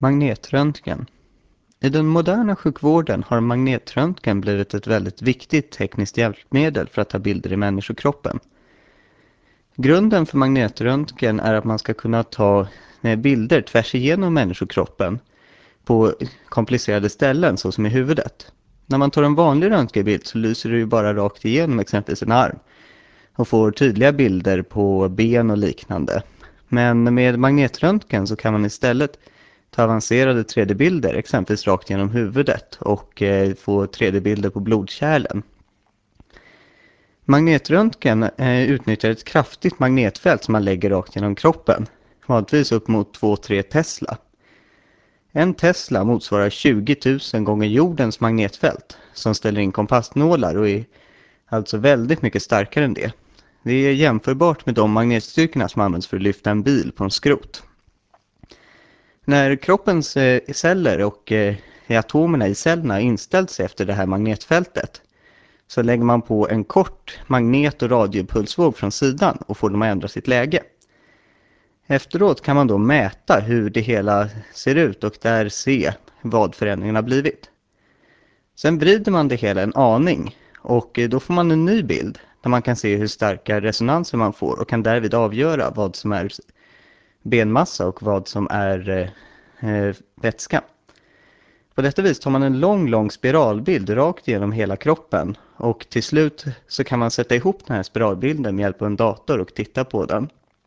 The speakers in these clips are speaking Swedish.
Magnetröntgen. I den moderna sjukvården har magnetröntgen blivit ett väldigt viktigt tekniskt hjälpmedel för att ta bilder i människokroppen. Grunden för magnetröntgen är att man ska kunna ta bilder tvärs igenom människokroppen på komplicerade ställen såsom i huvudet. När man tar en vanlig röntgenbild så lyser det ju bara rakt igenom exempelvis en arm och får tydliga bilder på ben och liknande. Men med magnetröntgen så kan man istället ta avancerade 3D-bilder, exempelvis rakt genom huvudet och få 3D-bilder på blodkärlen. Magnetröntgen utnyttjar ett kraftigt magnetfält som man lägger rakt genom kroppen, vanligtvis upp mot 2-3 Tesla. En Tesla motsvarar 20 000 gånger jordens magnetfält som ställer in kompassnålar och är alltså väldigt mycket starkare än det. Det är jämförbart med de magnetstyrkorna som används för att lyfta en bil på en skrot. När kroppens celler och atomerna i cellerna inställt sig efter det här magnetfältet så lägger man på en kort magnet- och radiopulsvåg från sidan och får dem att ändra sitt läge. Efteråt kan man då mäta hur det hela ser ut och där se vad förändringen har blivit. Sen vrider man det hela en aning och då får man en ny bild där man kan se hur starka resonanser man får och kan därvid avgöra vad som är benmassa och vad som är vätska. På detta vis tar man en lång spiralbild rakt genom hela kroppen och till slut så kan man sätta ihop den här spiralbilden med hjälp av en dator och titta på den.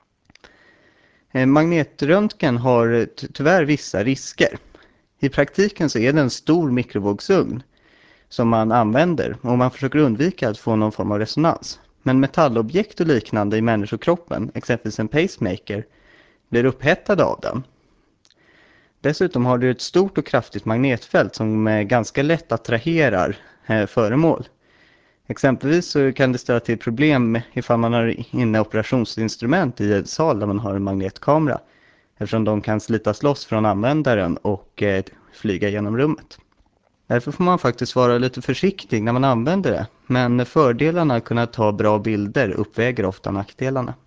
Magnetröntgen har tyvärr vissa risker. I praktiken så är det en stor mikrovågsugn som man använder och man försöker undvika att få någon form av resonans. Men metallobjekt och liknande i människokroppen, exempelvis en pacemaker, blir upphettade av den. Dessutom har du ett stort och kraftigt magnetfält som ganska lätt attraherar föremål. Exempelvis så kan det ställa till problem ifall man har inne operationsinstrument i en sal där man har en magnetkamera. Eftersom de kan slitas loss från användaren och flyga genom rummet. Därför får man faktiskt vara lite försiktig när man använder det. Men fördelarna att kunna ta bra bilder uppväger ofta nackdelarna.